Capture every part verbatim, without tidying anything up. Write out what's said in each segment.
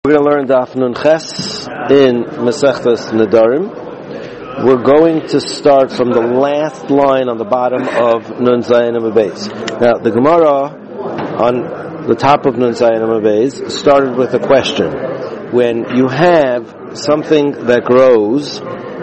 We're going to learn Daf Nun Ches in Masechtas Nedarim. We're going to start from the last line on the bottom of Nun Zayin Amud Beis. Now, the Gemara on the top of Nun Zayin Amud Beis started with a question. When you have something that grows,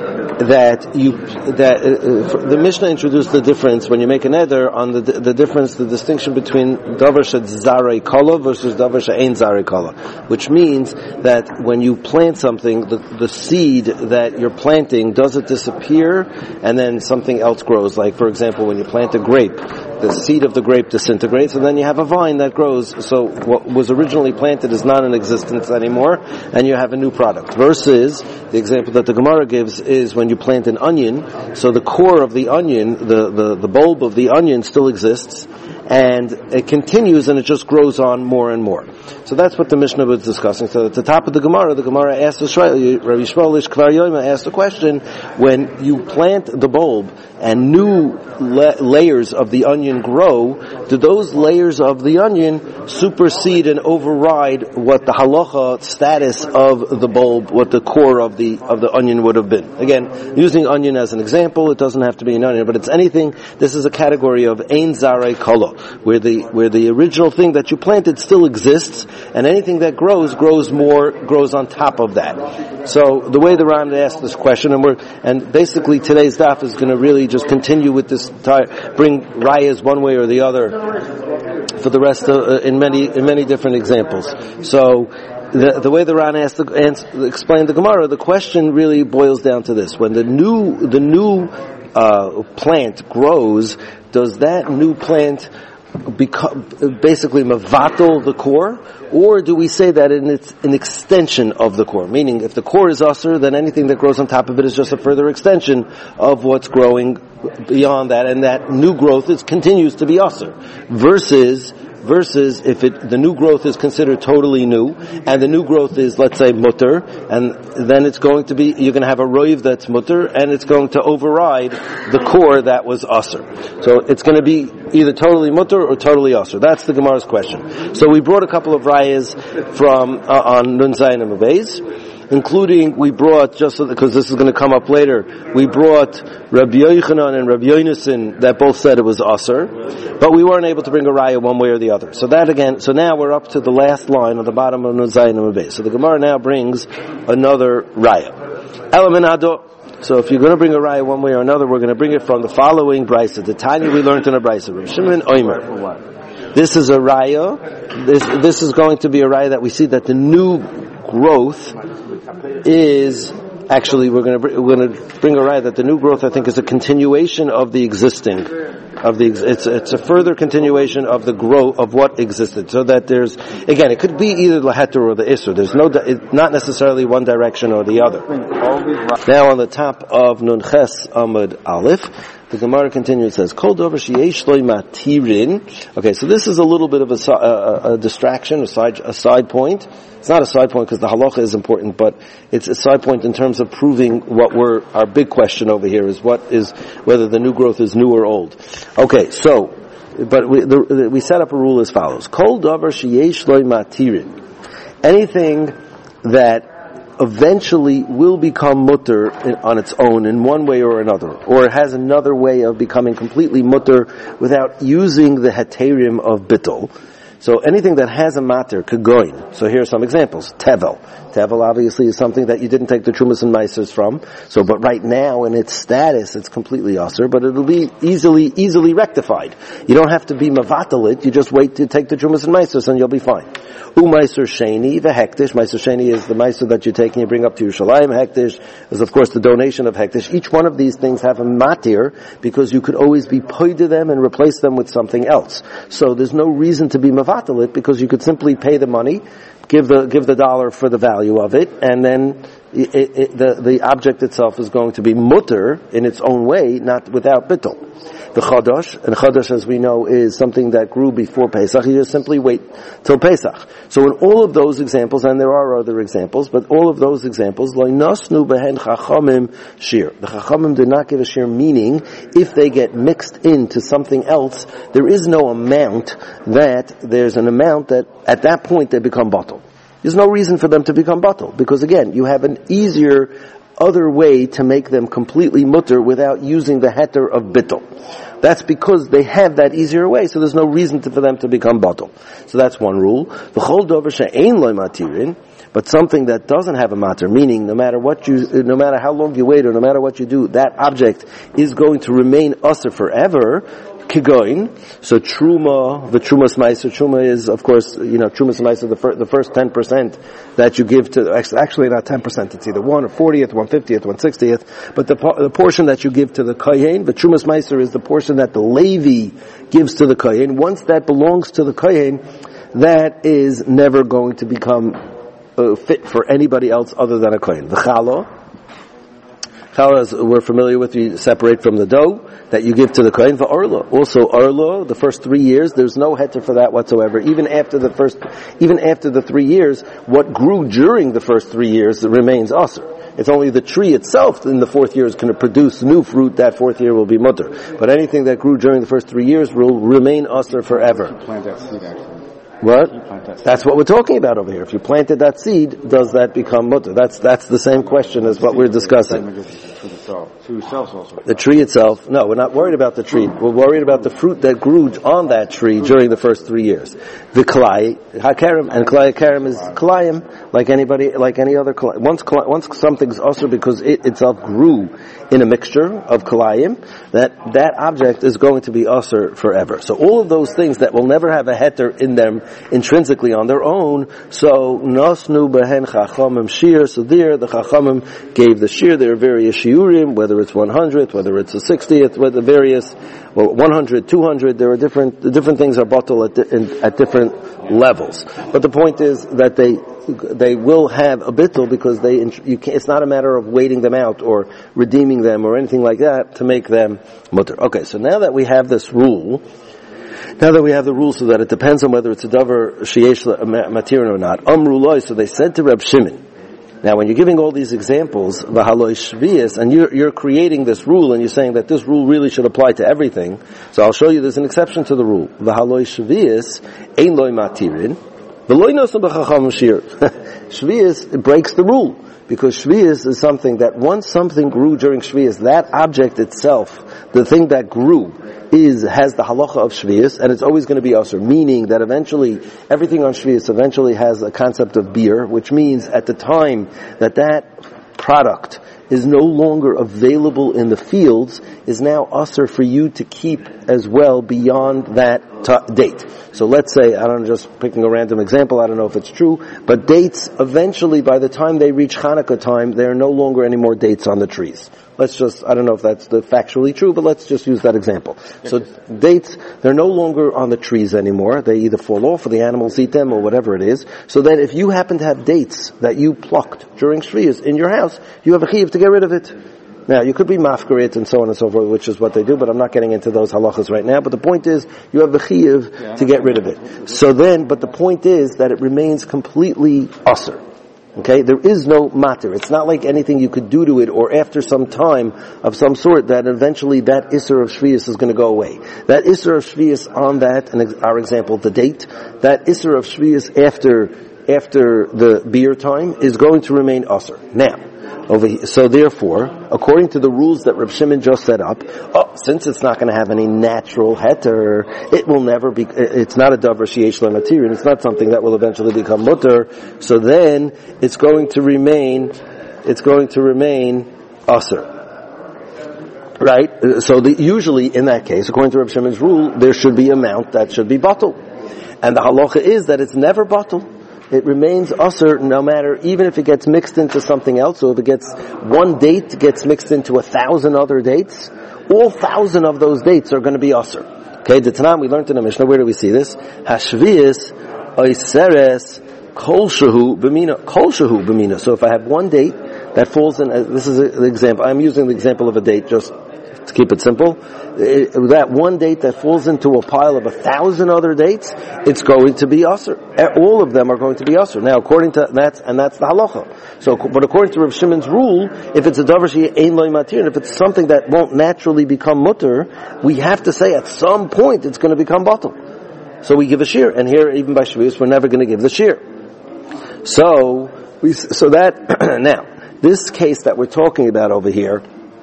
that you that uh, the Mishnah introduced the difference when you make an eder on the the difference, the distinction between davar she'zarei kala versus davar she'ein zarei kala, which means that when you plant something, the, the seed that you're planting doesn't disappear and then something else grows. Like, for example, when you plant a grape, the seed of the grape disintegrates and then you have a vine that grows. So what was originally planted is not in existence anymore, and you have a new product. Versus the example that the Gemara gives is when you plant an onion, so the core of the onion, the, the, the bulb of the onion still exists, and it continues and it just grows on more and more. So that's what the Mishnah was discussing. So at the top of the Gemara, the Gemara asked the Rabbi Yishmael Ish Kvar Yoima asked the question, when you plant the bulb and new la- layers of the onion grow, do those layers of the onion supersede and override what the halacha status of the bulb, what the core of the of the onion would have been? Again, using onion as an example, it doesn't have to be an onion, but it's anything. This is a category of ein zarei kala, where the where the original thing that you planted still exists, and anything that grows grows more, grows on top of that. So the way the Ram asked this question, and we're and basically today's daf is going to really just continue with this entire, bring rayas one way or the other for the rest of, uh, in many in many different examples. So the the way the Ran asked the, answer, explained the Gemara, the question really boils down to this: when the new the new uh, plant grows, does that new plant become basically mavatal the core, or do we say that it's an extension of the core? Meaning, if the core is usher, then anything that grows on top of it is just a further extension of what's growing beyond that, and that new growth is continues to be usher. Versus Versus if it, the new growth is considered totally new, and the new growth is, let's say, mutter, and then it's going to be, you're going to have a roiv that's mutter, and it's going to override the core that was usher. So it's going to be either totally mutter or totally usher. That's the Gemara's question. So we brought a couple of rayas from, uh, on Nun Zayin Amud Beis, including, we brought, just so, because this is going to come up later, we brought Rabbi Yochanan and Rabbi Yonason that both said it was Aser, but we weren't able to bring a raya one way or the other. So that again, so now we're up to the last line on the bottom of Nun Zayin Amud Beis. So the Gemara now brings another raya. Elaminado. So if you're going to bring a raya one way or another, we're going to bring it from the following brisa. The Tanya we learned in a brisa. Rabbi Shimon Omer. This is a raya. This, this is going to be a raya that we see that the new growth is actually we're going to we're going to bring a raya that the new growth, I think, is a continuation of the existing of the it's it's a further continuation of the growth of what existed. So that there's again, it could be either the heter or the isur. There's no it's not necessarily one direction or the other. Now on the top of Nun Ches Amud Aleph, the Gemara continues, says, Kol dover sheyesh lo matirin. Okay, so this is a little bit of a, a, a distraction, a side, a side point. It's not a side point because the halacha is important, but it's a side point in terms of proving what we're, our big question over here is what is, whether the new growth is new or old. Okay, so, but we, the, we set up a rule as follows. Kol dover sheyesh lo matirin. Anything that eventually will become mutter in, on its own in one way or another, or it has another way of becoming completely mutter without using the heterim of bittul. So anything that has a mater, kagoin. So here are some examples. Tevel. Tevel obviously is something that you didn't take the trumas and meisers from. So, but right now in its status, it's completely usher, but it'll be easily, easily rectified. You don't have to be mavatal it, you just wait to take the trumas and meisers and you'll be fine. Umeiser sheni, the hektish. Meiser sheni is the meiser that you take and you bring up to Yerushalayim. Hektish is of course the donation of hektish. Each one of these things have a matir because you could always be paid to them and replace them with something else. So there's no reason to be mavatal it because you could simply pay the money, give the give the dollar for the value of it, and then it, it, the the object itself is going to be mutter in its own way, not without bittul. The chadash, and chadash, as we know, is something that grew before Pesach. You just simply wait till Pesach. So in all of those examples, and there are other examplos, but all of those examples, lo nasnu behen chachamim shir. The chachamim did not give a shir, meaning if they get mixed into something else, there is no amount that there's an amount that at that point they become batel. there's no reason for them to become batal, because again, you have an easier other way to make them completely mutter without using the heter of bittul. That's because they have that easier way, so there's no reason to, for them to become batal. So that's one rule. V'chol dover she'ein lo matirin, but something that doesn't have a matter, meaning no matter what you, no matter how long you wait or no matter what you do, that object is going to remain usher forever. Kigoin, so truma, the trumas meiser, truma is, of course, you know, trumas meiser, the, fir- the first ten percent that you give to, actually not ten percent, it's either one or fortieth, one fiftieth, one sixtieth, but the, the portion that you give to the kohen, the trumas meiser is the portion that the Levi gives to the kohen. Once that belongs to the kohen, that is never going to become uh, fit for anybody else other than a kohen. The challah, challah, as we're familiar with, you separate from the dough that you give to the kohen. For arla, also arla, the first three years, there's no heter for that whatsoever. Even after the first, even after the three years, what grew during the first three years remains aser. It's only the tree itself in the fourth year is going to produce new fruit. That fourth year will be mutter. But anything that grew during the first three years will remain aser forever. Plant that seed, actually. What? That that's what we're talking about over here. If you planted that seed, does that become mutter? That's that's the same question as what we're discussing. The tree itself, no, we're not worried about the tree. We're worried about the fruit that grew on that tree during the first three years. The kalai, hakarim, and kalai hakarim is kalayim, like anybody, like any other kalai. Once once something's usher because it itself grew in a mixture of kalayim, that that object is going to be usher forever. So all of those things that will never have a heter in them intrinsically on their own, so nasnu behen chachamim shir, so there the chachamim gave the shir. There are various shiurim, whether it's one hundredth, whether it's a sixtieth, whether various, well, one hundred, two hundred, there are different, the different things are bottled at, di- in, at different levels. But the point is that they, they will have a bittul because they, you can't, it's not a matter of waiting them out or redeeming them or anything like that to make them mutter. Okay, so now that we have this rule, now that we have the rule so that it depends on whether it's a davar sheyesh matirin or not, amru loy, so they said to Reb Shimon, now, when you're giving all these examples, v'haloi shvius, and you're, you're creating this rule, and you're saying that this rule really should apply to everything, so I'll show you there's an exception to the rule. V'haloi shvius, ein loy matirin, v'loi nosam b'chacham shir. Shvius breaks the rule, because shvius is something that once something grew during shvius, that object itself, the thing that grew, is has the halacha of shvius, and it's always going to be usher, meaning that eventually everything on shvius eventually has a concept of beer, which means at the time that that product is no longer available in the fields, is now usher for you to keep as well beyond that t- date. So let's say, I don't know, just picking a random example, I don't know if it's true, but dates, eventually by the time they reach Hanukkah time, there are no longer any more dates on the trees. Let's just, I don't know if that's the factually true, but let's just use that example. So dates, they're no longer on the trees anymore. They either fall off or the animals eat them or whatever it is. So that if you happen to have dates that you plucked during Shviyas in your house, you have a chiyuv to get rid of it. Now, you could be mafkarit and so on and so forth, which is what they do, but I'm not getting into those halachas right now. But the point is, you have the chiyuv yeah, to get rid of it. So then, but the point is that it remains completely usher. Okay, there is no matter. It's not like anything you could do to it, or after some time of some sort, that eventually that isser of shviyas is going to go away. That isser of shviyas on that, and our example, the date, that isser of shviyas after after the beer time is going to remain usher. Now, over here, so therefore, according to the rules that Reb Shimon just set up, oh, since it's not going to have any natural heter, it will never be, it's not a davar sheyesh lo matirin, it's not something that will eventually become mutter, so then it's going to remain, it's going to remain usher. Right? So the, usually in that case, according to Reb Shimon's rule, there should be amount that should be batul. And the halacha is that it's never batul. It remains usher no matter, even if it gets mixed into something else. So if it gets, one date gets mixed into a thousand other dates, all thousand of those dates are going to be usher. Okay, the Tanam we learned in the Mishnah, where do we see this? Hashvius, oiseres, kol shehu b'mina, kol shehu b'mina. So if I have one date that falls in, uh, this is an example, I'm using the example of a date just to keep it simple. It, that one date that falls into a pile of a thousand other dates, it's going to be usher. All of them are going to be usher. Now, according to that, and that's the halacha. So, but according to Rav Shimon's rule, if it's a davar she'ein ein lo matir, if it's something that won't naturally become mutter, we have to say at some point it's going to become batal. So we give a shear, and here, even by shvius, we're never going to give the shear. So, we, so that, now, this case that we're talking about over here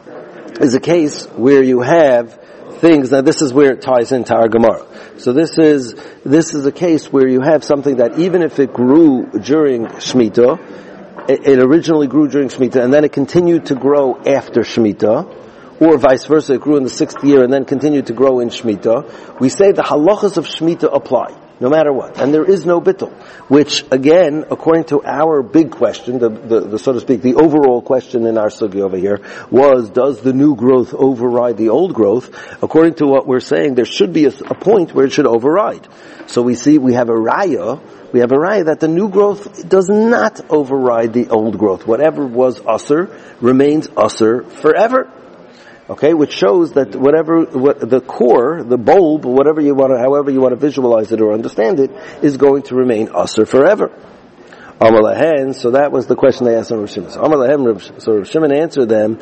is a case where you have things, now this is where it ties into our Gemara. So this is, this is a case where you have something that even if it grew during Shemitah, it, it originally grew during Shemitah and then it continued to grow after Shemitah, or vice versa, it grew in the sixth year and then continued to grow in Shemitah, we say the halachas of Shemitah apply, no matter what. And there is no bittul, which again, according to our big question, the, the, the so to speak, the overall question in our sugi over here was, does the new growth override the old growth? According to what we're saying, there should be a, a point where it should override. So we see, we have a raya, we have a raya that the new growth does not override the old growth. Whatever was usr remains usr forever. Okay, which shows that whatever, what, the core, the bulb, whatever you want to, however you want to visualize it or understand it, is going to remain usr forever. Amar lahen, so that was the question they asked on Rav Shimon. So Amar lahen, so Rav Shimon answered them,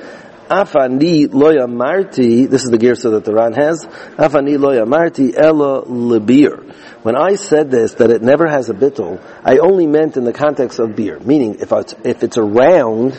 Afani loya marti, this is the girsa that the Ran has, Afani loya marti ella lebir. When I said this, that it never has a bittul, I only meant in the context of beer. Meaning, if it's, if it's around,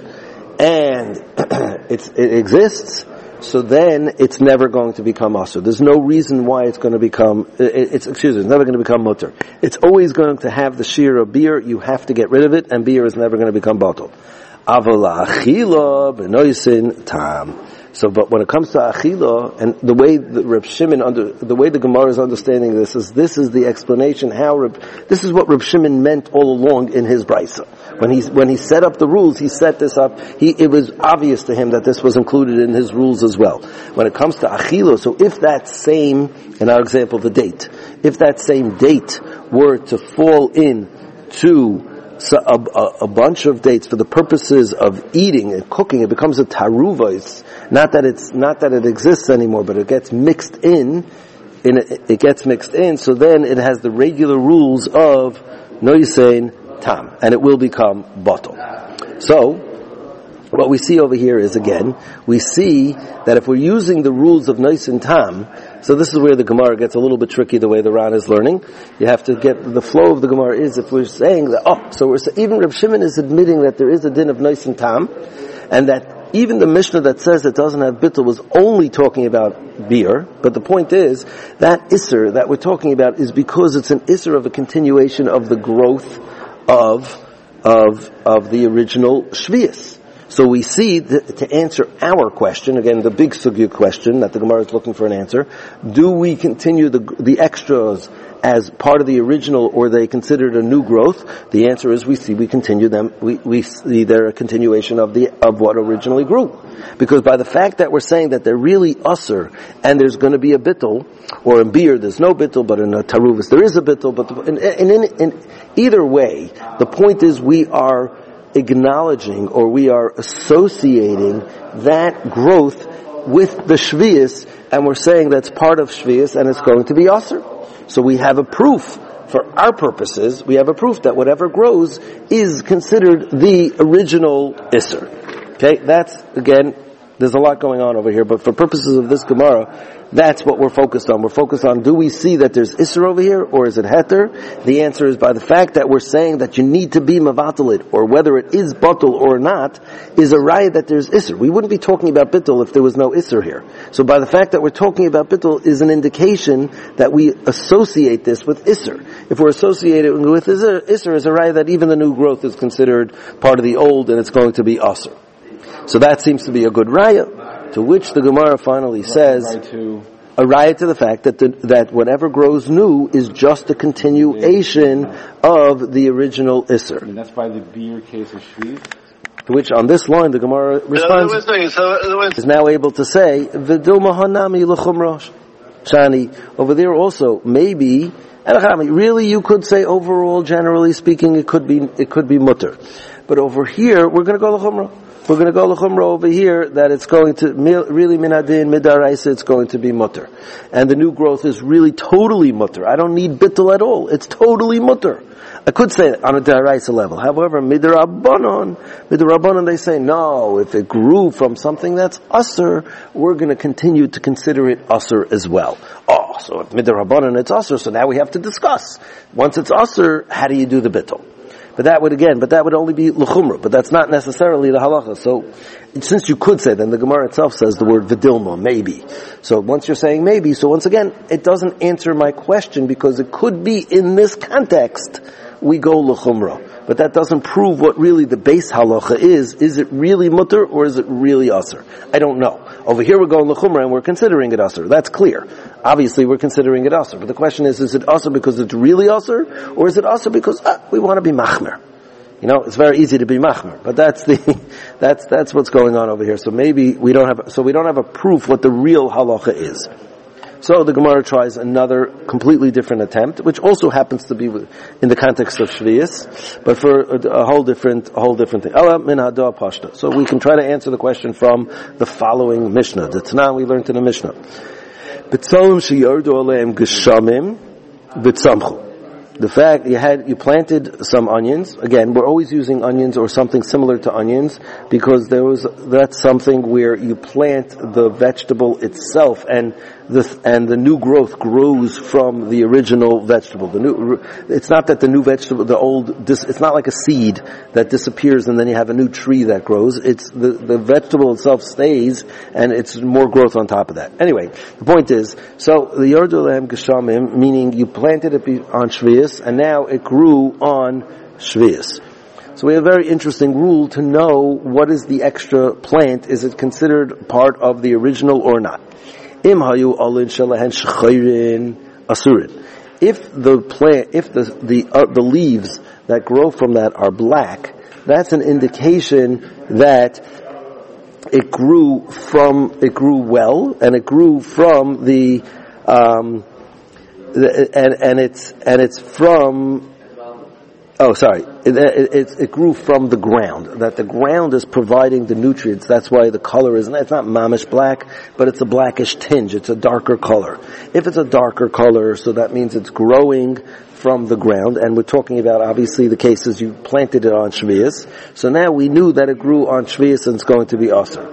and it's, it exists, so then it's never going to become asur. There's no reason why it's going to become, it's, excuse me, it's never going to become mutter. It's always going to have the shear of beer. You have to get rid of it, and beer is never going to become batel. Avala achila b'noisin tam. So, but when it comes to achila, and the way the Reb Shimon under, the way the Gemara is understanding this is, this is the explanation how Reb, this is what Reb Shimon meant all along in his brisa. When he, when he set up the rules, he set this up, he, it was obvious to him that this was included in his rules as well. When it comes to achila, so if that same, in our example, the date, if that same date were to fall in to So a, a, a bunch of dates for the purposes of eating and cooking, it becomes a taruva. It's not that it's not that it exists anymore, but it gets mixed in. in it, it gets mixed in, so then it has the regular rules of noyisein tam, and it will become batel. So what we see over here is, again, we see that if we're using the rules of noyisein tam, so this is where the Gemara gets a little bit tricky, the way the Ran is learning. You have to get, the flow of the Gemara is, if we're saying that, oh, so we're, even Reb Shimon is admitting that there is a din of noyisein tam, and that even the Mishnah that says it doesn't have bittul was only talking about beer, but the point is, that isser that we're talking about is because it's an isser of a continuation of the growth of, of, of the original shvius. So we see that to answer our question, again, the big sugya question that the Gemara is looking for an answer, do we continue the the extras as part of the original, or are they considered a new growth? The answer is we see we continue them, we, we see they're a continuation of the, of what originally grew. Because by the fact that we're saying that they're really usser, and there's going to be a bittul, or in beer there's no bittul, but in a taruvis there is a bittul, but the, in, in, in, in either way, the point is we are acknowledging, or we are associating that growth with the shvius, and we're saying that's part of shvius, and it's going to be usher. So we have a proof, for our purposes, we have a proof that whatever grows is considered the original isser. Okay, that's, again, there's a lot going on over here, but for purposes of this Gemara, that's what we're focused on. We're focused on, do we see that there's Isser over here, or is it Heter? The answer is, by the fact that we're saying that you need to be Mavatal, or whether it is Batul or not, is a raya that there's Isser. We wouldn't be talking about Bittul if there was no Isser here. So by the fact that we're talking about Bittul is an indication that we associate this with Isser. If we're associated with Isser, Isser is a raya that even the new growth is considered part of the old, and it's going to be Asr. So that seems to be a good raya, to which the Gemara finally says, a raya to the fact that the, that whatever grows new is just a continuation of the original Isser. And that's by the beer case of Shvius? To which on this line the Gemara responds, is now able to say, V'dilma hanami l'chumrosh. Shani, over there also, maybe, really you could say overall, generally speaking, it could be, it could be mutter. But over here, we're going to go l'chumrah. We're going to go l'chumrah over here that it's going to, really minadin, midaraisa, it's going to be mutter. And the new growth is really totally mutter. I don't need bittul at all. It's totally mutter. I could say it on a daraisa level. However, midarabanon, midarabanon, they say, no, if it grew from something that's usr, we're going to continue to consider it usr as well. Oh, so if midarabanon it's usr, so now we have to discuss. Once it's usr, how do you do the bittul? But that would again, but that would only be l'chumra, but that's not necessarily the halacha. So, since you could say, then the Gemara itself says the word vidilma, maybe. So once you're saying maybe, so once again, it doesn't answer my question because it could be in this context, we go l'chumra. But that doesn't prove what really the base halacha is. Is it really mutter or is it really asr? I don't know. Over here we're going l'chumra and we're considering it asr. That's clear. Obviously we're considering it asr. But the question is, is it asr because it's really asr? Or is it asr because ah, we want to be machmer? You know, it's very easy to be machmer. But that's the, that's, that's what's going on over here. So maybe we don't have, so we don't have a proof what the real halacha is. So the Gemara tries another completely different attempt, which also happens to be in the context of Shvius, but for a, a whole different, a whole different thing. Ela min hada pashta. So we can try to answer the question from the following Mishnah. The Tanah we learned in the Mishnah. B'tzolim sheyardu aleim geshamim b'tzamchu. The fact you had, you planted some onions. Again, we're always using onions or something similar to onions because there was, that's something where you plant the vegetable itself and the, and the new growth grows from the original vegetable. The new, it's not that the new vegetable, the old, it's not like a seed that disappears and then you have a new tree that grows. It's the, the vegetable itself stays and it's more growth on top of that. Anyway, the point is, so the Yardu Aleim Geshamim, meaning you planted it on Shvius, and now it grew on Shvius. So we have a very interesting rule to know what is the extra plant. Is it considered part of the original or not? Im hayu alin shelahen shchayrin asurin. If the plant, if the the uh, the leaves that grow from that are black, that's an indication that it grew from it grew well, and it grew from the. Um, And, and it's, and it's from, oh sorry, it, it, it grew from the ground, that the ground is providing the nutrients, that's why the color is, it's not mamish black, but it's a blackish tinge, it's a darker color. If it's a darker color, so that means it's growing from the ground, and we're talking about obviously the cases you planted it on Shvius, so now we knew that it grew on Shvius and it's going to be asr.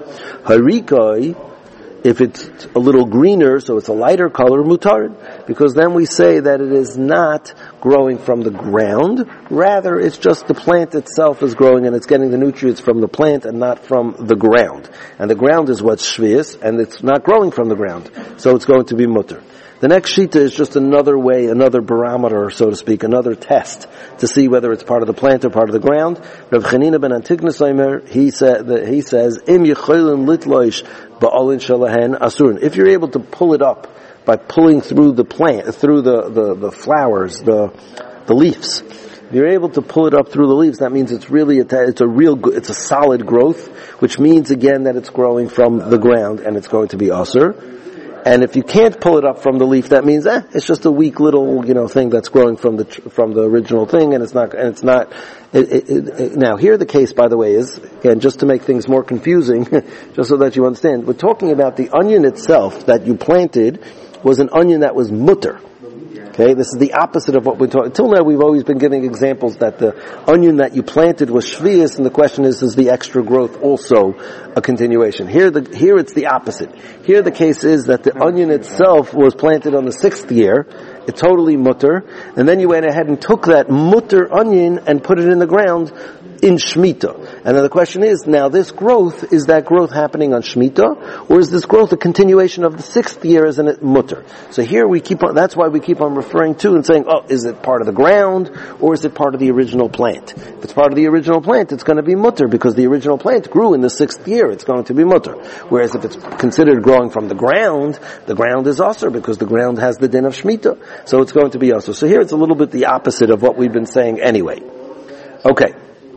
Harikoi, if it's a little greener, so it's a lighter color, mutarid, because then we say that it is not growing from the ground, rather it's just the plant itself is growing and it's getting the nutrients from the plant and not from the ground. And the ground is what's shvius, and it's not growing from the ground, so it's going to be mutar. The next shita is just another way, another barometer, so to speak, another test to see whether it's part of the plant or part of the ground. Rav Chanina ben Antigna Soimer, he said that he says, "Im yecholin litloish ba'alin shalahen asurun." If you're able to pull it up by pulling through the plant, through the the, the flowers, the the leaves, if you're able to pull it up through the leaves, that means it's really a, it's a real it's a solid growth, which means again that it's growing from the ground and it's going to be asur. And if you can't pull it up from the leaf, that means, eh, it's just a weak little, you know, thing that's growing from the, from the original thing, and it's not, and it's not, it, it, it, now here the case, by the way, is, again, just to make things more confusing, just so that you understand, we're talking about the onion itself that you planted was an onion that was mutter. Okay, this is the opposite of what we're talking. Until now, we've always been giving examples that the onion that you planted was shvius, and the question is, is the extra growth also a continuation? Here, the here it's the opposite. Here, the case is that the onion itself was planted on the sixth year, it's totally mutter, and then you went ahead and took that mutter onion and put it in the ground in Shemitah. And then the question is, now this growth, is that growth happening on Shemitah, or is this growth a continuation of the sixth year as a mutter? So here we keep on, that's why we keep on referring to and saying, oh, is it part of the ground, or is it part of the original plant? If it's part of the original plant, it's going to be mutter, because the original plant grew in the sixth year, it's going to be mutter. Whereas if it's considered growing from the ground, the ground is asur, because the ground has the din of Shemitah. So it's going to be asur. So here it's a little bit the opposite of what we've been saying anyway. Okay.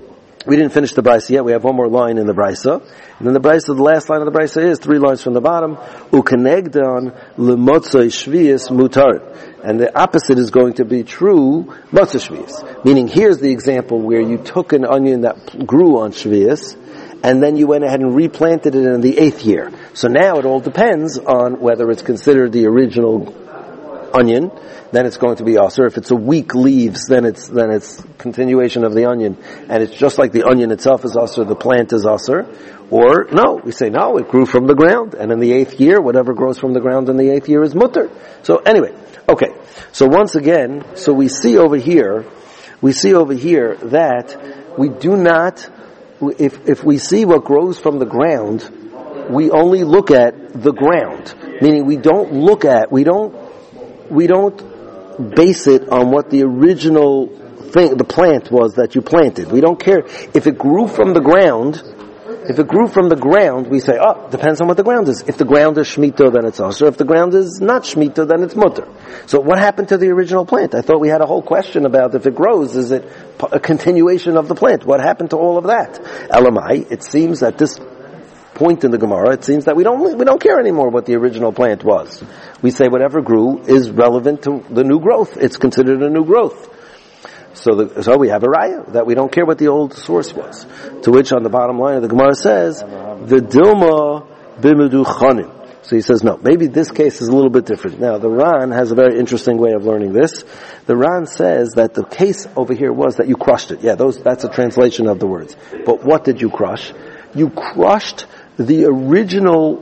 We didn't finish the brisa yet. We have one more line in the brisa. And then the brisa, the last line of the brisa is three lines from the bottom. Ukenegdan lemotzei shvius mutar. And the opposite is going to be true, motzei shvius. Meaning here's the example where you took an onion that grew on shvius, and then you went ahead and replanted it in the eighth year. So now it all depends on whether it's considered the original onion, then it's going to be asur. If it's a weak leaves, then it's then it's continuation of the onion, and it's just like the onion itself is asur, the plant is asur. Or no, we say no, it grew from the ground, and in the eighth year, whatever grows from the ground in the eighth year is mutter. So anyway, okay. So once again, so we see over here, we see over here that we do not, if, if we see what grows from the ground, we only look at the ground. Meaning we don't look at, we don't, we don't base it on what the original thing, the plant was that you planted. We don't care. If it grew from the ground, if it grew from the ground, we say, oh, depends on what the ground is. If the ground is Shemitah, then it's Asher. If the ground is not Shemitah, then it's Mutter. So what happened to the original plant? I thought we had a whole question about if it grows, is it a continuation of the plant? What happened to all of that? Elamai, it seems at this point in the Gemara, it seems that we don't we don't care anymore what the original plant was. We say whatever grew is relevant to the new growth. It's considered a new growth. So, the, so we have a raya that we don't care what the old source was. To which, on the bottom line of the Gemara says, the Dilma bimudu chanim. So he says, no, maybe this case is a little bit different. Now, the Ran has a very interesting way of learning this. The Ran says that the case over here was that you crushed it. Yeah, those that's a translation of the words. But what did you crush? You crushed the original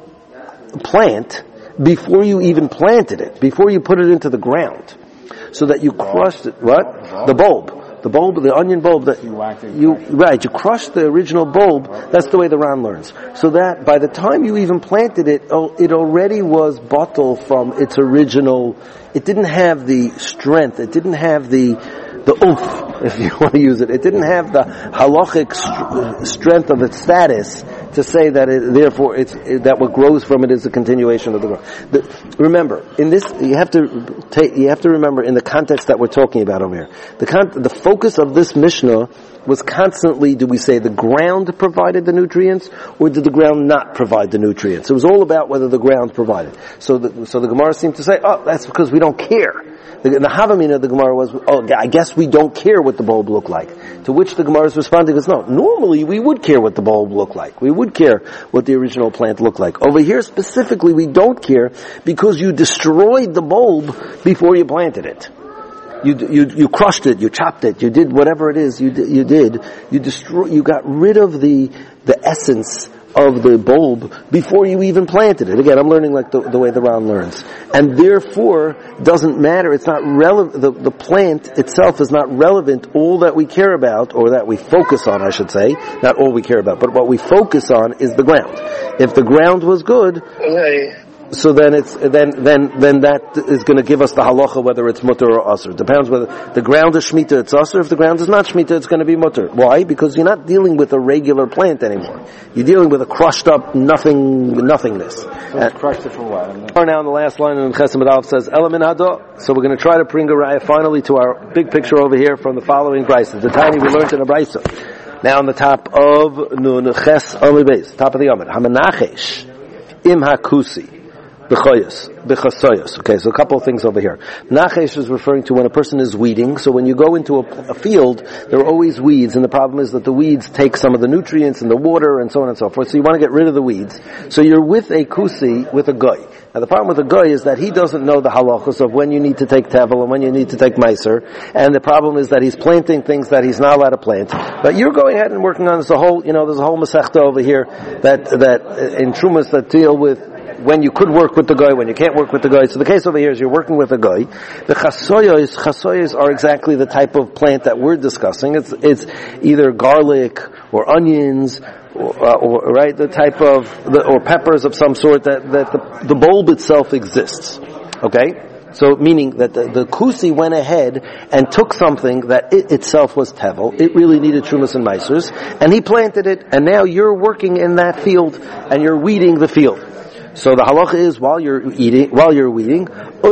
plant before you even planted it, before you put it into the ground. So that you crushed it, what? The bulb. The bulb, the onion bulb that you, right, you crushed the original bulb. That's the way the Ran learns. So that by the time you even planted it, oh, it already was bottled from its original, it didn't have the strength, it didn't have the, the oomph, if you want to use it. It didn't have the halachic st- strength of its status to say that it, therefore it's, it, that what grows from it is a continuation of the growth. The, remember, in this, you have to take, you have to remember in the context that we're talking about over here. The con- the focus of this Mishnah was constantly, do we say the ground provided the nutrients, or did the ground not provide the nutrients? It was all about whether the ground provided. So the, so the Gemara seemed to say, oh, that's because we don't care. The, the Havamina of the Gemara was, oh, I guess we don't care what the bulb looked like. To which the Gemara is responding as, no, normally we would care what the bulb looked like. We would care what the original plant looked like. Over here specifically we don't care because you destroyed the bulb before you planted it. You, you, you crushed it, you chopped it, you did whatever it is you, you did. You destroy, you got rid of the, the essence of the bulb before you even planted it. Again, I'm learning like the, the way the Ran learns. And therefore, doesn't matter, it's not relevant, the, the plant itself is not relevant. All that we care about, or that we focus on, I should say, not all we care about, but what we focus on is the ground. If the ground was good, okay. So then it's, then, then, then that is going to give us the halacha whether it's mutter or asr. It depends whether the ground is shmita, it's asr. If the ground is not shmita, it's going to be mutter. Why? Because you're not dealing with a regular plant anymore. You're dealing with a crushed up nothing, nothingness. So it's crushed it for what? Now in the last line in Chesed Aleph says, Elamin Hada. So we're going to try to bring a raya finally to our big picture over here from the following brisa. The tiny we learned in a brisa. Now on the top of Nun Ches Amud Beis, top of the Amud. Hamanachesh im hakusi. B'choyos, b'chasoyos. Okay, so a couple of things over here. Nachesh is referring to when a person is weeding. So when you go into a, a field, there are always weeds, and the problem is that the weeds take some of the nutrients and the water and so on and so forth. So you want to get rid of the weeds. So you're with a kusi, with a goy. Now the problem with a goy is that he doesn't know the halachos of when you need to take tevel and when you need to take meiser. And the problem is that he's planting things that he's not allowed to plant. But you're going ahead and working on this a whole, you know, there's a whole masechta over here that, that, in Trumas that deal with when you could work with the guy, when you can't work with the guy. So the case over here is you're working with a guy. The chasoyos, chasoyos are exactly the type of plant that we're discussing. It's, it's either garlic or onions, or, uh, or right, the type of, the, or peppers of some sort that, that the, the bulb itself exists. Okay? So meaning that the, the kusi went ahead and took something that it itself was tevel. It really needed trumas and meisers, and he planted it, and now you're working in that field, and you're weeding the field. So the halacha is while you're eating, while you're weeding,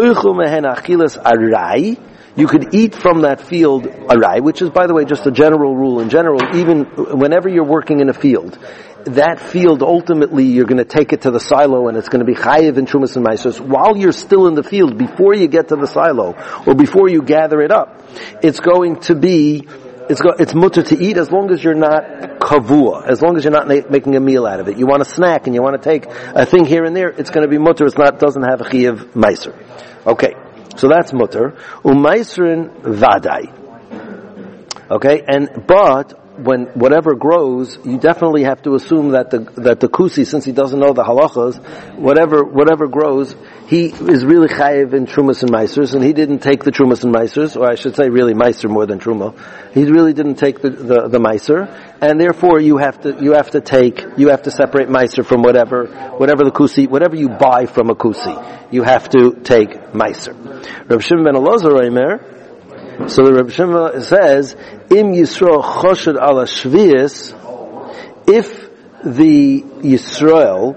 you could eat from that field arai, which is, by the way, just a general rule in general. Even whenever you're working in a field, that field ultimately you're going to take it to the silo, and it's going to be chayiv in trumas and meisers. While you're still in the field, before you get to the silo or before you gather it up, it's going to be. It's go, it's mutter to eat as long as you're not kavua, as long as you're not na- making a meal out of it. You want a snack and you want to take a thing here and there, it's going to be mutter. It's not, doesn't have a chiyav meiser. Okay, so that's mutter. Umeiserin vadai. Okay, and but when whatever grows, you definitely have to assume that the that the kusi, since he doesn't know the halachas, whatever whatever grows, he is really chayiv in trumas and meisers, and he didn't take the trumas and meisers, or I should say, really meiser more than truma. He really didn't take the the, the meiser, and therefore you have to you have to take you have to separate meiser from whatever whatever the kusi, whatever you buy from a kusi, you have to take meiser. Rav Shimon ben Elazar Omer. So the Rav Shimon says, Im Yisrael Choshed ala Shvius, if the Yisrael,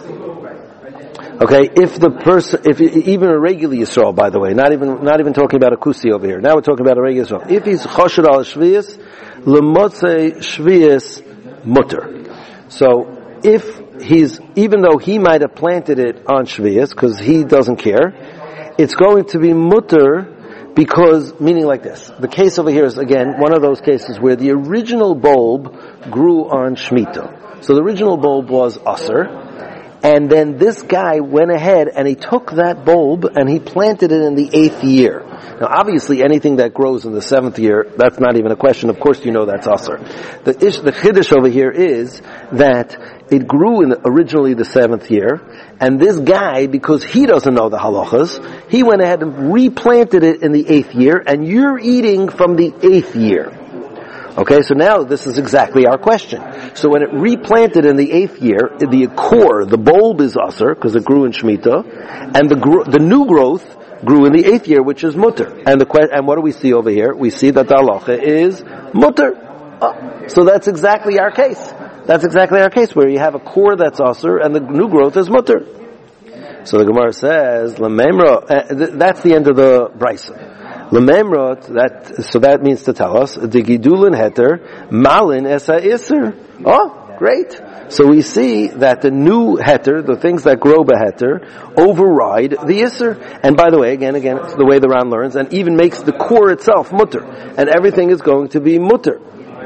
okay, if the person, if even a regular Yisrael, by the way, not even not even talking about a kusi over here. Now we're talking about a regular Yisrael. If he's Choshed ala Shvius, Lemotze Shvius Mutter. So if he's, even though he might have planted it on Shvius, because he doesn't care, it's going to be Mutter. Because, meaning like this, the case over here is, again, one of those cases where the original bulb grew on Shemitah. So the original bulb was Aser, and then this guy went ahead and he took that bulb and he planted it in the eighth year. Now obviously anything that grows in the seventh year, that's not even a question, of course you know that's Aser. The ish, the chiddush over here is that it grew in the, originally the seventh year, and this guy, because he doesn't know the halachas, he went ahead and replanted it in the eighth year, and you're eating from the eighth year. Okay, so now this is exactly our question. So when it replanted in the eighth year, the core, the bulb is aser, because it grew in Shemitah, and the gro- the new growth grew in the eighth year, which is mutter. And the que- and what do we see over here? We see that the halacha is mutter. Oh, so that's exactly our case. That's exactly our case, where you have a core that's aser, and the new growth is mutter. So the Gemara says, Lememra, uh, th- that's the end of the brisa. Lememra, that, so that means to tell us, the gidulin heter, malin esa iser. Oh, great. So we see that the new heter, the things that grow beheter, override the iser. And by the way, again, again, it's the way the Ran learns, and even makes the core itself mutter. And everything is going to be mutter.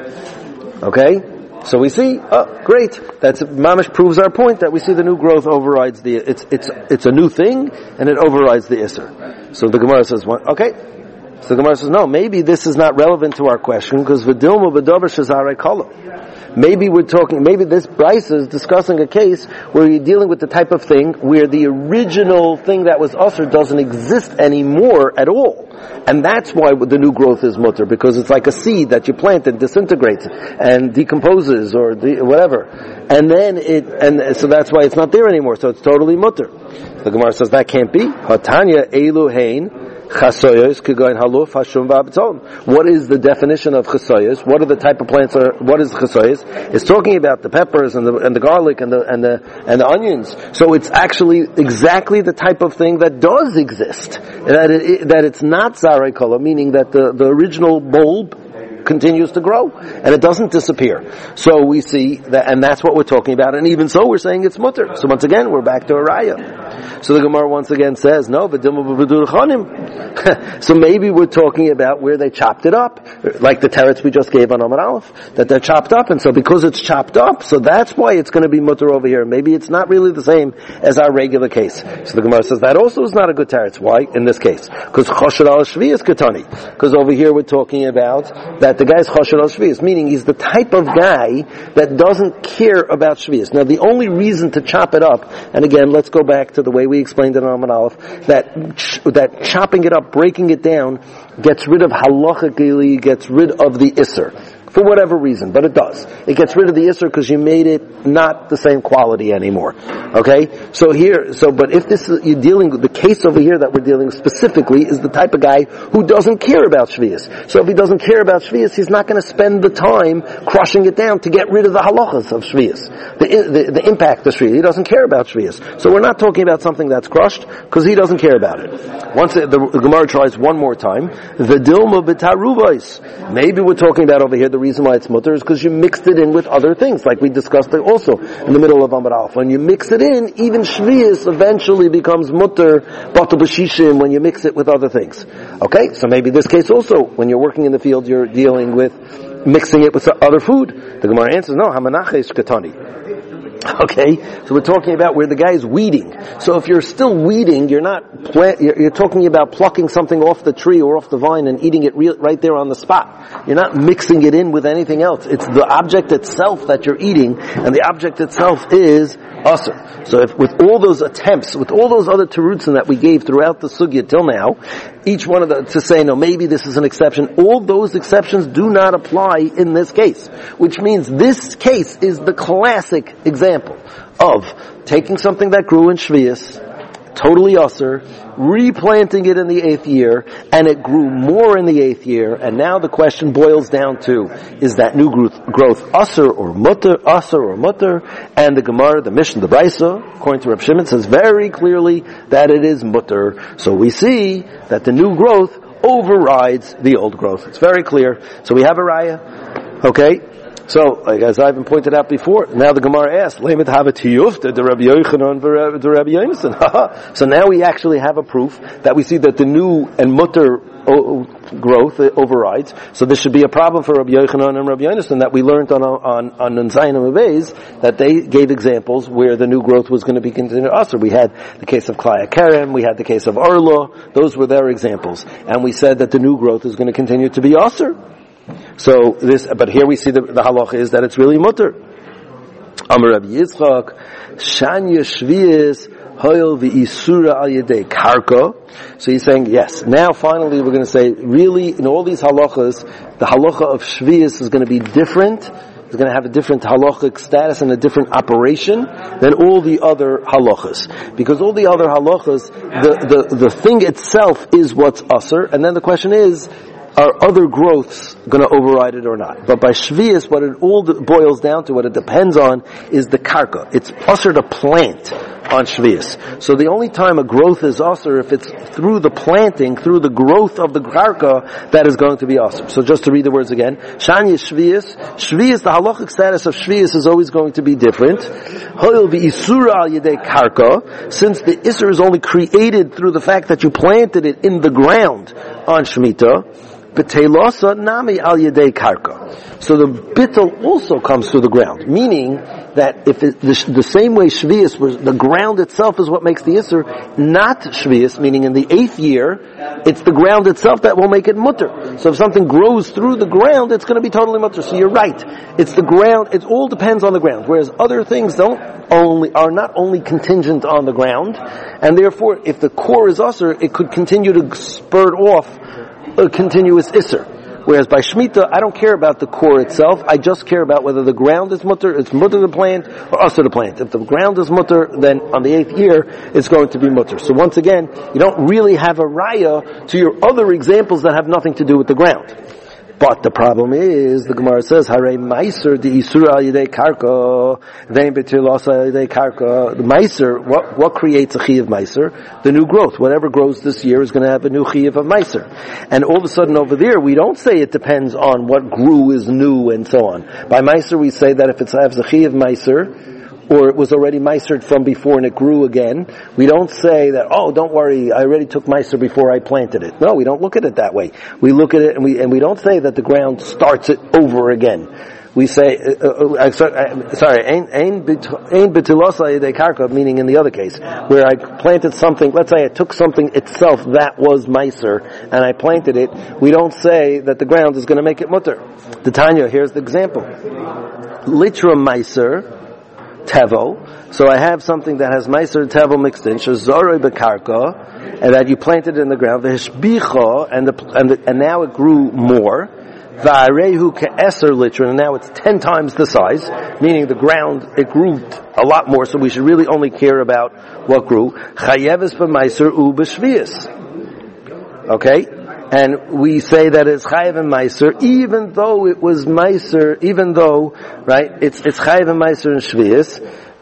Okay? So we see, oh, great. That's mamish proves our point that we see the new growth overrides the. It's it's it's a new thing and it overrides the iser. So the Gemara says, what? Okay. So the Gemara says, no, maybe this is not relevant to our question because v'dilma v'dover shazarei kala. Maybe we're talking. Maybe this brisa is discussing a case where you're dealing with the type of thing where the original thing that was usher doesn't exist anymore at all. And that's why the new growth is mutter, because it's like a seed that you plant and disintegrates and decomposes or de- whatever. And then it, and so that's why it's not there anymore, so it's totally mutter. The Gemara says that can't be. Hatanya elu hein chasoyos kigoin haluf hashum v'abeton. What is the definition of chasoyos? What are the type of plants are, what is chasoyos? It's talking about the peppers and the, and the garlic and the, and the, and the onions. So it's actually exactly the type of thing that does exist. That it, that it's not zarei kala, meaning that the, the original bulb continues to grow and it doesn't disappear. So we see that, and that's what we're talking about. And even so, we're saying it's mutter. So once again, we're back to a raya. So the Gemara once again says, no, so maybe we're talking about where they chopped it up, like the teretz we just gave on Amar Aleph, that they're chopped up, and so because it's chopped up, so that's why it's going to be mutter over here. Maybe it's not really the same as our regular case. So the Gemara says that also is not a good teretz. Why? In this case, because choshed al shvi is katani. Because over here we're talking about that the guy's choshed al shvius, meaning he's the type of guy that doesn't care about shvius. Now the only reason to chop it up, and again, let's go back to the way we explained it in Amar Aleph, that ch- that chopping it up, breaking it down, gets rid of halachically, gets rid of the isser. For whatever reason, but it does. It gets rid of the isser because you made it not the same quality anymore. Okay? So here, so, but if this is, you're dealing with, the case over here that we're dealing with specifically is the type of guy who doesn't care about shvius. So if he doesn't care about shvius, he's not going to spend the time crushing it down to get rid of the halachas of shvius. The, the, the impact of shvius. He doesn't care about shvius. So we're not talking about something that's crushed because he doesn't care about it. Once the, the, the Gemara tries one more time, the dilma b'taruvais. Maybe we're talking about over here the reason why it's mutter is because you mixed it in with other things, like we discussed it also in the middle of Amar Aleph. When you mix it in, even shvius eventually becomes mutter, batal b'shishim, when you mix it with other things. Okay, so maybe this case also, when you're working in the field, you're dealing with mixing it with other food. The Gemara answers, no, hamanaches katani. Okay, so we're talking about where the guy is weeding. So if you're still weeding, you're not plant, you're, you're talking about plucking something off the tree or off the vine and eating it re- right there on the spot. You're not mixing it in with anything else. It's the object itself that you're eating, and the object itself is asur. So if with all those attempts, with all those other terutzim that we gave throughout the sugya till now, each one of the, to say, no, maybe this is an exception, all those exceptions do not apply in this case. Which means this case is the classic example of taking something that grew in Shvius, totally asur, replanting it in the eighth year, and it grew more in the eighth year, and now the question boils down to, is that new growth, growth asur or mutter, asur or mutter? And the Gemara, the Mishnah, the Brisa, according to Reb Shimon, says very clearly that it is mutter. So we see that the new growth overrides the old growth. It's very clear. So we have a raya. Okay? So, like, as I've been pointed out before, now the Gemara asks, "Leimit hava tiyufta the Rabbi Yochanan the Rabbi Yonason." So now we actually have a proof that we see that the new and mutter growth overrides. So this should be a problem for Rabbi Yochanan and Rabbi Yonason that we learned on on on Nunzayin and Mavez, that they gave examples where the new growth was going to be continued asur. We had the case of Klaya Kerem, we had the case of Arla. Those were their examples, and we said that the new growth is going to continue to be asur. So this, but here we see the, the halacha is that it's really mutter. Amar Rabbi Yitzchak, Shanya Shvius Hoyel v'Isura al Yedei Karka. So he's saying, yes, now finally we're going to say, really, in all these halachas, the halacha of Shvius is going to be different. It's going to have a different halachic status and a different operation than all the other halachas. Because all the other halachas, the, the, the thing itself is what's asur, and then the question is, are other growths going to override it or not? But by Shvius, what it all boils down to, what it depends on, is the karka. It's asur to plant on Shvius. So the only time a growth is asur, if it's through the planting, through the growth of the karka, that is going to be asur. So just to read the words again, Shanya Shvius, Shvius, the halachic status of Shvius is always going to be different. Hoyel v'Isura al Yedei Karka, since the Isur is only created through the fact that you planted it in the ground on Shemitah, B'teilasa nami al yedei karka. So the bittul also comes through the ground, meaning that if it, the, the same way Shvius was, the ground itself is what makes the Isur, not Shvius, meaning in the eighth year, it's the ground itself that will make it mutter. So if something grows through the ground, it's going to be totally mutter. So you're right. It's the ground, it all depends on the ground, whereas other things don't only, are not only contingent on the ground, and therefore if the core is asur, it could continue to spurt off a continuous Isser. Whereas by Shemitah, I don't care about the core itself, I just care about whether the ground is mutter, it's mutter to plant, or asur to plant. If the ground is mutter, then on the eighth year, it's going to be mutter. So once again, you don't really have a raya to your other examples that have nothing to do with the ground. But the problem is, the Gemara says, Hare Meiser the Isura al Yedei Karka, Vein B'Tilasa al Yedei Karka. The Meiser, what, what creates a Chiyav Meiser? The new growth. Whatever grows this year is going to have a new Chiyav of Meiser. And all of a sudden over there, we don't say it depends on what grew is new and so on. By Meiser, we say that if it has a Chiyav Meiser, or it was already meisered from before and it grew again, we don't say that, oh, don't worry, I already took meiser before I planted it. No, we don't look at it that way. We look at it and we and we don't say that the ground starts it over again. We say, uh, uh, sorry, ein b'tilasa yedei karka, meaning in the other case, where I planted something, let's say I took something itself that was meiser, and I planted it, we don't say that the ground is going to make it mutter. The Tanya, here's the example. Litra meiser, tevel. So I have something that has meiser tevel mixed in, shazorei bekarka, and that you planted in the ground, v'hishbicha, and the, and the, and now it grew more, va'arehu ke'eser litra, and now it's ten times the size, meaning the ground, it grew a lot more, so we should really only care about what grew. Chayeves b'meiser u b'shvius. Okay? And we say that it's chayev and meiser, even though it was meiser, even though, right, it's it's chayev and meiser and shvius.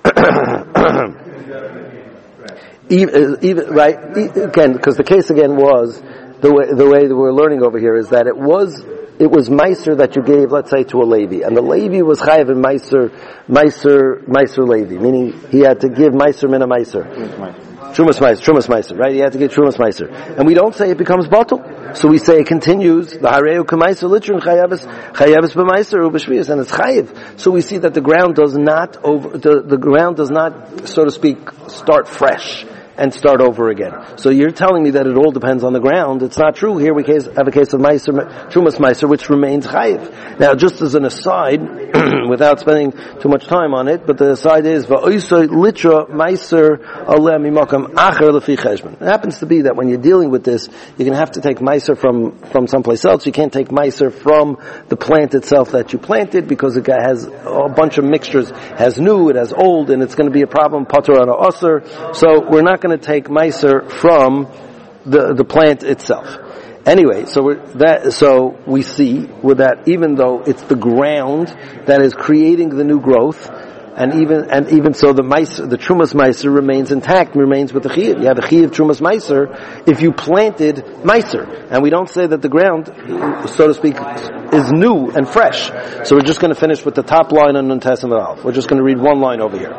even, even, right, again, because the case again was, the way, the way that we're learning over here is that it was, it was meiser that you gave, let's say, to a Levi. And the Levi was chayev and meiser, meiser, meiser Levi, meaning he had to give meiser min a meiser. Trumas meiser, trumas meiser, right? He had to give trumas meiser. And we don't say it becomes bottle. So we say it continues, the hareu k'maiser litrin chayavis, chayavis b'maiser u b'shvius, and it's chayiv. So we see that the ground does not over, the, the ground does not, so to speak, start fresh and start over again. So you're telling me that it all depends on the ground. It's not true. Here we case, have a case of meiser, trumas meiser, which remains chayiv. Now, just as an aside, without spending too much time on it, but the aside is, va'oisoi litra meiser aleh mimakam acher lefi cheshbon. It happens to be that when you're dealing with this, you're going to have to take meiser from, from someplace else. You can't take meiser from the plant itself that you planted, because it has a bunch of mixtures, has new, it has old, and it's going to be a problem, patur on a osir. So we're not going to take meiser from the the plant itself. Anyway, so we're, that so we see with that, even though it's the ground that is creating the new growth, and even and even so, the meiser, the trumas meiser remains intact, remains with the chiyuv. You have a chiyuv trumas meiser if you planted meiser, and we don't say that the ground, so to speak, is new and fresh. So we're just going to finish with the top line on Nun Tes and Aleph. We're just going to read one line over here.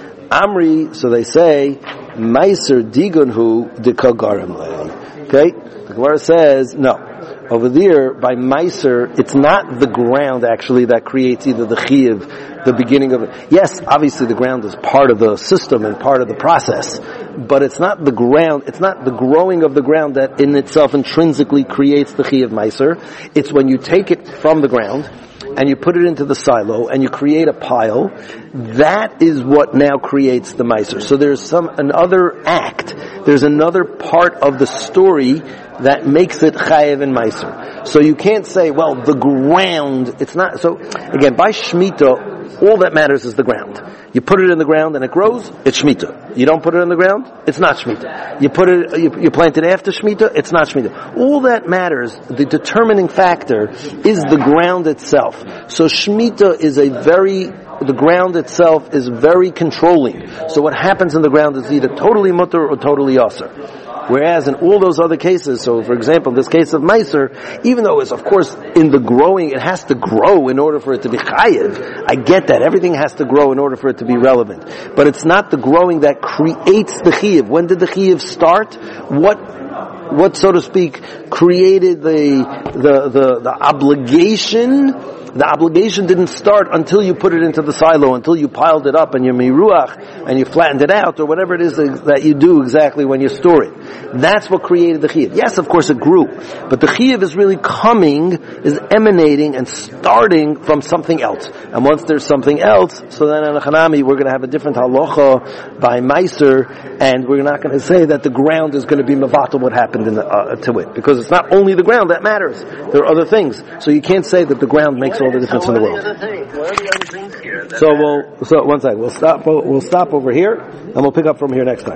Amri, so they say, Meiser digunhu dekagarim lei. Okay? The Gemara says, no. Over there, by Meiser, it's not the ground actually that creates either the chiyuv, the beginning of it. Yes, obviously the ground is part of the system and part of the process, but it's not the ground, it's not the growing of the ground that in itself intrinsically creates the chiyuv Meiser. It's when you take it from the ground, and you put it into the silo, and you create a pile, that is what now creates the meiser. So there's some, another act, there's another part of the story that makes it chayev and meiser. So you can't say, well, the ground, it's not, so again, by Shemitah, all that matters is the ground. You put it in the ground and it grows, it's Shemitah. You don't put it in the ground, it's not Shemitah. You put it, you, you plant it after Shemitah, it's not Shemitah. All that matters, the determining factor, is the ground itself. So Shemitah is a very, the ground itself is very controlling. So what happens in the ground is either totally mutter or totally aser. Whereas in all those other cases, so for example, this case of meiser, even though it's of course in the growing, it has to grow in order for it to be chayiv. I get that. Everything has to grow in order for it to be relevant. But it's not the growing that creates the chiyuv. When did the chiyuv start? What, what so to speak, created the, the, the, the obligation? The obligation didn't start until you put it into the silo, until you piled it up and you miruach, and you flattened it out, or whatever it is that you do exactly when you store it. That's what created the chiyuv. Yes, of course it grew, but the chiyuv is really coming, is emanating and starting from something else. And once there's something else, so then in a Hanami we're going to have a different halacha by meiser, and we're not going to say that the ground is going to be mevatel what happened in the, uh, to it, because it's not only the ground that matters. There are other things. So you can't say that the ground makes all the difference in the world. So we'll, so one second, we'll stop, we'll stop over here, and we'll pick up from here next time.